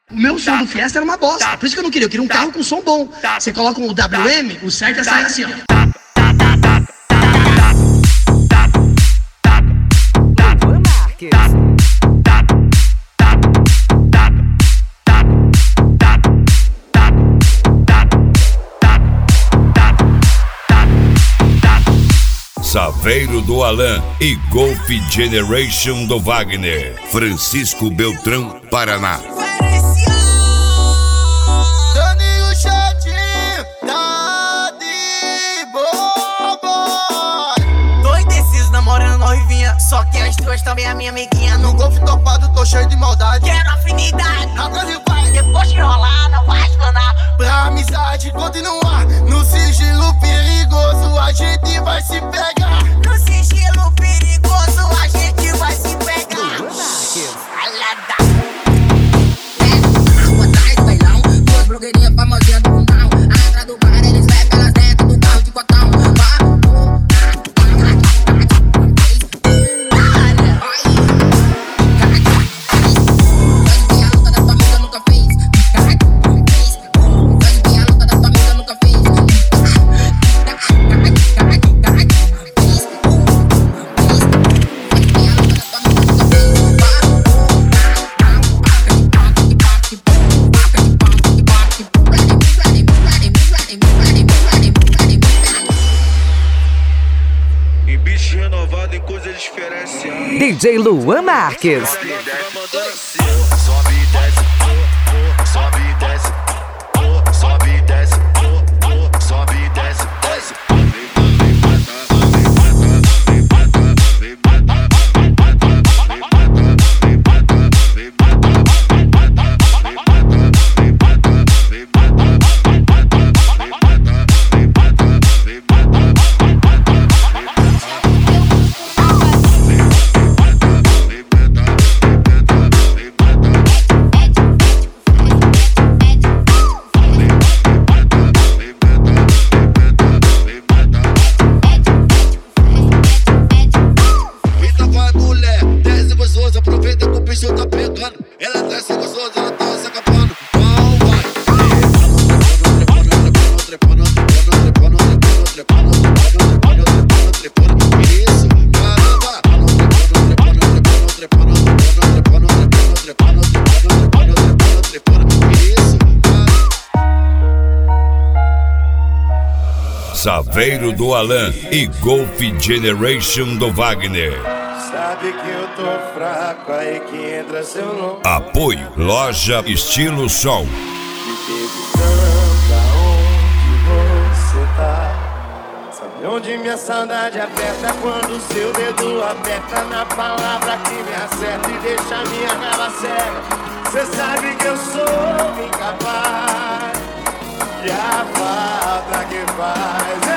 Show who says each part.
Speaker 1: O meu som do Fiesta era uma bosta, por isso que eu não queria. Eu queria um carro com som bom. Você coloca o WM, o certo é sair assim, ó.
Speaker 2: Saveiro do Alan e Golf Generation do Wagner. Francisco Beltrão, Paraná.
Speaker 3: Daninho chatinho, tá de boa. Tô indeciso, namorando noivinha, só que as duas também é minha amiguinha. No golfe topado, tô cheio de maldade. Quero afinidade, agora vai. Depois que rolar, não vai explanar. Pra amizade continuar, no sigilo perigoso, a gente vai se pegar. No sigilo perigoso, a gente vai se pegar. Alada. Rua atrás do bailão, duas blogueirinhas famosinhas do fundão. A entrada do bar, eles levam elas dentro do carro de cotão.
Speaker 4: DJ Luan Marques.
Speaker 3: Sobe e desce, sobe e desce, sobe e desce, sobe e desce, desce. Aproveita que o bicho tá pegando. Ela desce gostosa, ela tá se acabando. Isso, caramba.
Speaker 2: Saveiro do Alan e Golf Generation do Wagner.
Speaker 5: Sabe que eu tô fraco, aí que entra seu nome.
Speaker 2: Apoio Loja Estilo Sol.
Speaker 5: Me perguntando aonde você tá. Sabe onde minha saudade aperta quando o seu dedo aperta na palavra que me acerta e deixa minha cara cega. Cê sabe que eu sou incapaz e a falta que faz